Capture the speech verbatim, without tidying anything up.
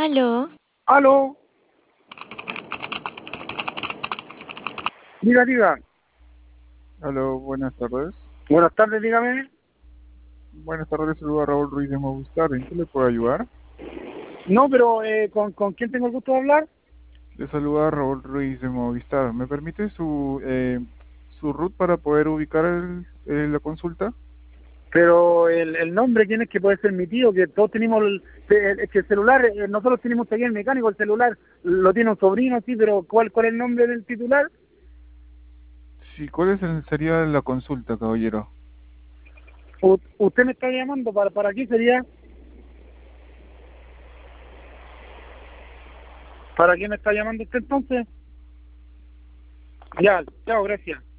Aló, Aló, diga, diga. Aló, buenas tardes. Buenas tardes, dígame. Buenas tardes, saluda Raúl Ruiz de Movistar. ¿En qué le puedo ayudar? No, pero eh, ¿con, ¿con quién tengo el gusto de hablar? Le saluda Raúl Ruiz de Movistar. ¿Me permite su eh, su root para poder ubicar el- eh, la consulta? Pero el, el nombre, ¿quién es que puede ser mi tío? Que todos tenemos el, el- es que el celular, eh, nosotros tenemos taller mecánico, el celular lo tiene un sobrino, sí, pero ¿cuál, cuál es el nombre del titular? Sí, ¿cuál es el- sería la consulta, caballero? U- ¿Usted me está llamando? ¿Para, para qué sería? ¿Para qué me está llamando usted entonces? Ya, chao, gracias.